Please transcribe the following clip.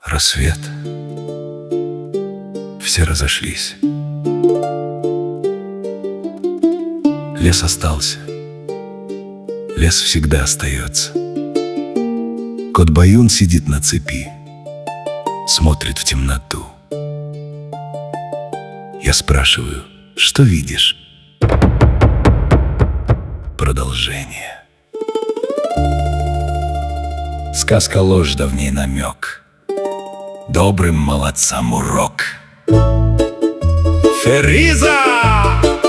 Рассвет. Все разошлись. Лес остался. Лес всегда остается. Кот Баюн сидит на цепи, смотрит в темноту. Я спрашиваю: что видишь? Продолжение. Сказка ложь, да в ней намек. Добрым молодцам урок. Фериза!